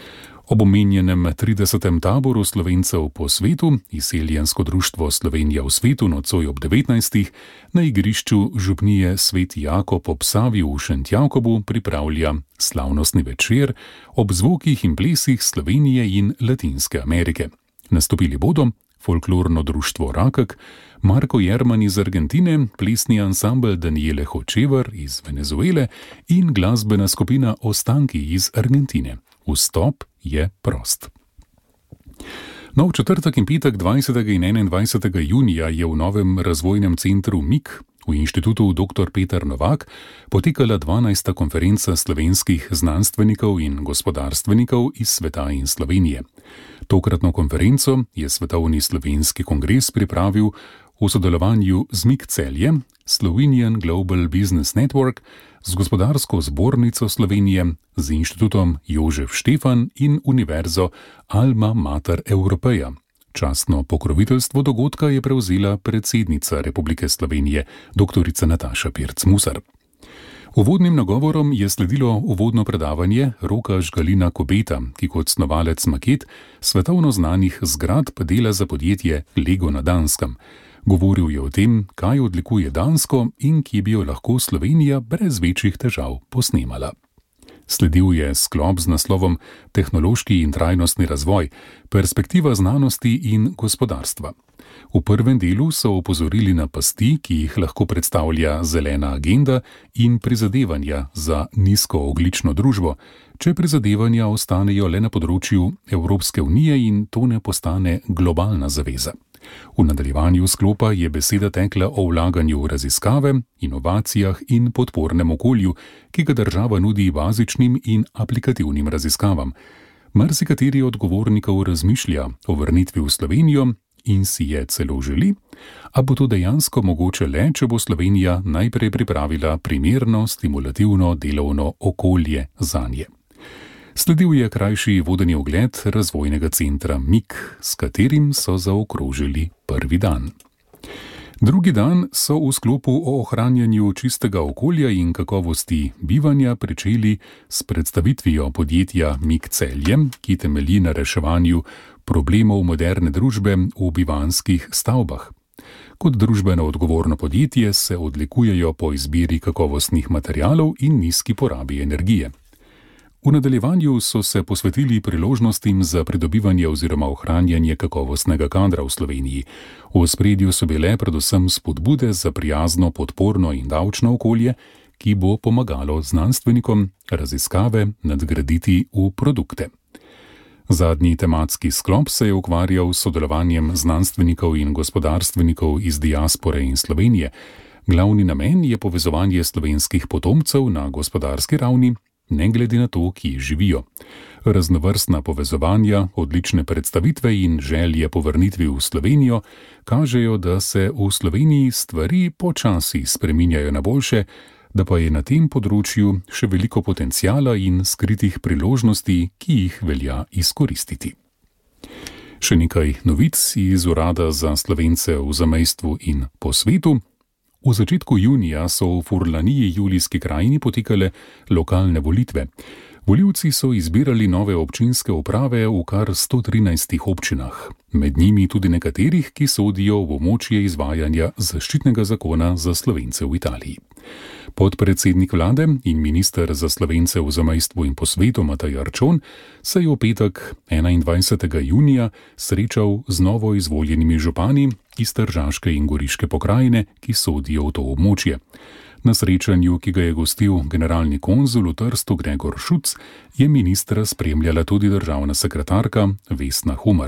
Ob omenjenem tridesetem taboru Slovencev po svetu Izseljensko društvo Slovenija v svetu nocoj ob devetnajstih na igrišču župnije Sveti Jakob ob Savi v Šentjakobu pripravlja slavnostni večer ob zvokih in plesih Slovenije in Latinske Amerike. Nastopili bodo folklorno društvo Rakek, Marko Jerman iz Argentine, plesni ansambel Daniele Hočevar iz Venezuele in glasbena skupina Ostanki iz Argentine. Vstop je prost. No, v četrtek in petek dvajsetega in enaindvajsetega junija je v novem razvojnem centru M I K v inštitutu doktor Peter Novak potekala dvanajsta konferenca slovenskih znanstvenikov in gospodarstvenikov iz sveta in Slovenije. Tokratno konferenco je Svetovni slovenski kongres pripravil v sodelovanju z M I K Celje, Slovenian Global Business Network, z Gospodarsko zbornico Slovenije, z inštitutom Jožef Štefan in Univerzo Alma Mater Europeja. Častno pokroviteljstvo dogodka je prevzela predsednica Republike Slovenije, doktorica Nataša Pirc-Musar. Uvodnim nagovorom je sledilo uvodno predavanje Roka Žgalina Kobeta, ki kot snovalec maket svetovno znanih zgradb dela za podjetje Lego na Danskem. Govoril je o tem, kaj odlikuje Dansko in kje bi jo lahko Slovenija brez večjih težav posnemala. Sledil je sklop z naslovom Tehnološki in trajnostni razvoj, perspektiva znanosti in gospodarstva. V prvem delu so opozorili na pasti, ki jih lahko predstavlja zelena agenda in prizadevanja za nizkoogljično družbo, če prizadevanja ostanejo le na področju Evropske unije in to ne postane globalna zaveza. V nadaljevanju sklopa je beseda tekla o vlaganju v raziskave, inovacijah in podpornem okolju, ki ga država nudi bazičnim in aplikativnim raziskavam. Marsikateri od govornikov razmišlja o vrnitvi v Slovenijo in si je celo želi, a bo to dejansko mogoče le, če bo Slovenija najprej pripravila primerno, stimulativno delovno okolje zanje. Sledil je krajši vodeni ogled razvojnega centra M I K, s katerim so zaokrožili prvi dan. Drugi dan so v sklopu o ohranjanju čistega okolja in kakovosti bivanja pričeli s predstavitvijo podjetja M I K Celje, ki temelji na reševanju problemov moderne družbe v bivanjskih stavbah. Kot družbeno odgovorno podjetje se odlikujejo po izbiri kakovostnih materialov in nizki porabi energije. V nadaljevanju so se posvetili priložnostim za pridobivanje oziroma ohranjanje kakovostnega kadra v Sloveniji. V ospredju so bile predvsem spodbude za prijazno, podporno in davčno okolje, ki bo pomagalo znanstvenikom raziskave nadgraditi v produkte. Zadnji tematski sklop se je ukvarjal s sodelovanjem znanstvenikov in gospodarstvenikov iz diaspore in Slovenije. Glavni namen je povezovanje slovenskih potomcev na gospodarski ravni ne glede na to, kje živijo. Raznovrstna povezovanja, odlične predstavitve in želje po vrnitvi v Slovenijo kažejo, da se v Sloveniji stvari počasi spreminjajo na boljše, da pa je na tem področju še veliko potenciala in skritih priložnosti, ki jih velja izkoristiti. Še nekaj novic iz Urada za Slovence v zamejstvu in po svetu. V začetku junija so v Furlaniji Julijski krajini potekale lokalne volitve. Volivci so izbirali nove občinske uprave v kar sto trinajstih občinah, med njimi tudi nekaterih, ki sodijo v območje izvajanja zaščitnega zakona za Slovence v Italiji. Podpredsednik vlade in minister za Slovence v zamejstvu in po svetu Matej Arčon se je v petek enaindvajsetega junija srečal z novo izvoljenimi župani iz Tržaške in Goriške pokrajine, ki sodijo v to območje. Na srečanju, ki ga je gostil generalni konzul v Trstu Gregor Šuc, je ministra spremljala tudi državna sekretarka Vesna Humar.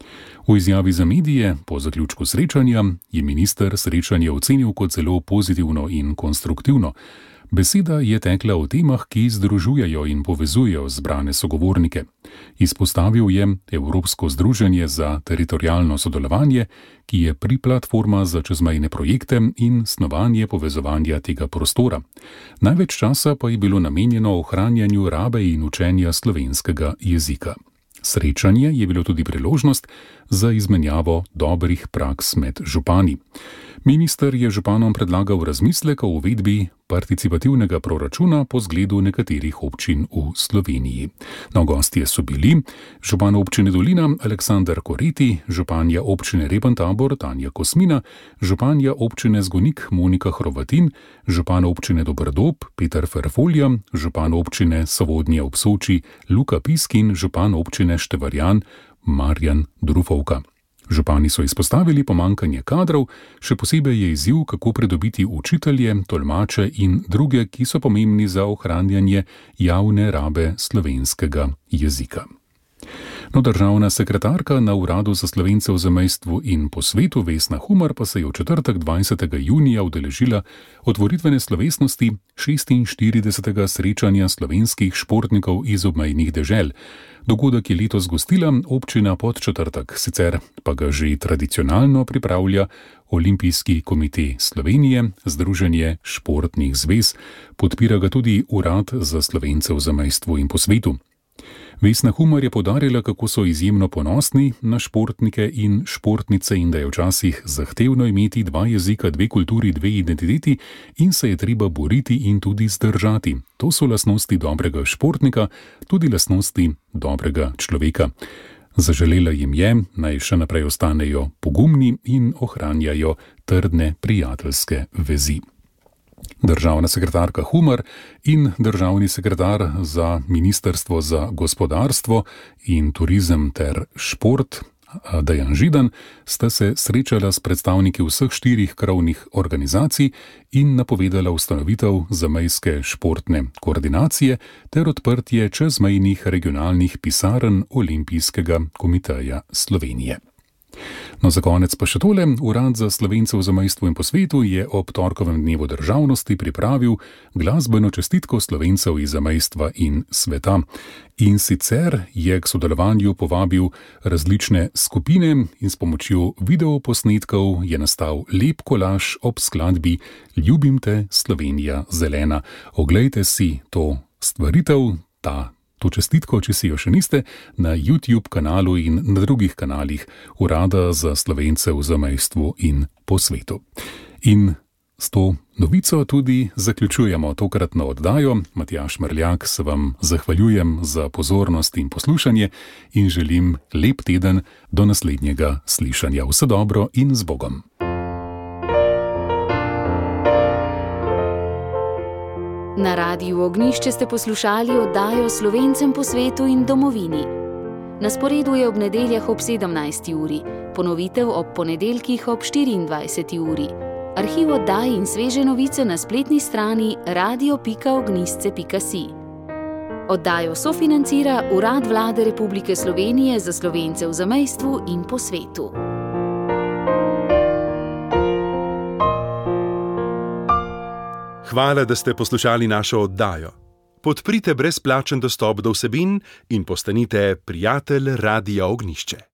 V izjavi za medije po zaključku srečanja je minister srečanje ocenil kot zelo pozitivno in konstruktivno. Beseda je tekla o temah, ki združujejo in povezujejo zbrane sogovornike. Izpostavil je Evropsko združenje za teritorialno sodelovanje, ki je priplatforma za čezmejne projekte in snovanje povezovanja tega prostora. Največ časa pa je bilo namenjeno ohranjanju rabe in učenja slovenskega jezika. Srečanje je bilo tudi priložnost za izmenjavo dobrih praks med župani. Minister je županom predlagal razmislek o uvedbi participativnega proračuna po zgledu nekaterih občin v Sloveniji. No, gostje so bili župan občine Dolina Aleksandar Koreti, županja občine Rebentabor Tanja Kosmina, županja občine Zgonik Monika Hrovatin, župan občine Doberdob Peter Ferfolja, župan občine Sovodnje ob Soči Luka Piskin, župan občine Števarjan Marjan Drufovka. Župani so izpostavili pomanjkanje kadrov, še posebej je izziv, kako pridobiti učitelje, tolmače in druge, ki so pomembni za ohranjanje javne rabe slovenskega jezika. No, državna sekretarka na Uradu za Slovence v zamejstvu in po svetu Vesna Humar pa se je v četrtek dvajsetega junija udeležila otvoritvene slovesnosti šestinštiridesetega srečanja slovenskih športnikov iz obmejnih dežel. Dogodek je letos gostila občina Podčetrtek, sicer pa ga že tradicionalno pripravlja Olimpijski komite Slovenije, Združenje športnih zvez, podpira ga tudi Urad za Slovence v zamejstvu in po svetu. Vesna Humar je poudarila, kako so izjemno ponosni na športnike in športnice in da je včasih zahtevno imeti dva jezika, dve kulturi, dve identiteti in se je treba boriti in tudi zdržati. To so lastnosti dobrega športnika, tudi lastnosti dobrega človeka. Zaželela jim je, naj še naprej ostanejo pogumni in ohranjajo trdne prijateljske vezi. Državna sekretarka Humar in državni sekretar za Ministrstvo za gospodarstvo in turizem ter šport Dejan Židan sta se srečala s predstavniki vseh štirih krovnih organizacij in napovedala ustanovitev zamejske športne koordinacije ter odprtje čezmejnih regionalnih pisarn Olimpijskega komiteja Slovenije. No, za konec pa še tole. Urad za Slovence v zamejstvu in po svetu je ob torkovem dnevu državnosti pripravil glasbeno čestitko Slovencev iz zamejstva in sveta. In sicer je k sodelovanju povabil različne skupine in s pomočjo videoposnetkov je nastal lep kolaž ob skladbi Ljubim te, Slovenija zelena. Oglejte si to stvaritev, ta To čestitko, če si jo še niste, na YouTube kanalu in na drugih kanalih Urada za Slovence v zamejstvu in po svetu. In s to novico tudi zaključujemo tokratno oddajo. Matjaž Mrljak se vam zahvaljujem za pozornost in poslušanje in želim lep teden do naslednjega slišanja. Vse dobro in z Bogom. Na Radiu Ognjišče ste poslušali oddajo Slovencem po svetu in domovini. Na sporedu je ob nedeljah ob sedemnajsti uri, ponovitev ob ponedeljkih ob štiriindvajseti uri. Arhiv oddaj in sveže novice na spletni strani radio pika ognjišče pika si. Oddajo sofinancira Urad Vlade Republike Slovenije za Slovence v zamejstvu in po svetu. Hvala, da ste poslušali našo oddajo. Podprite brezplačen dostop do vsebin in postanite prijatelj Radia Ognjišče.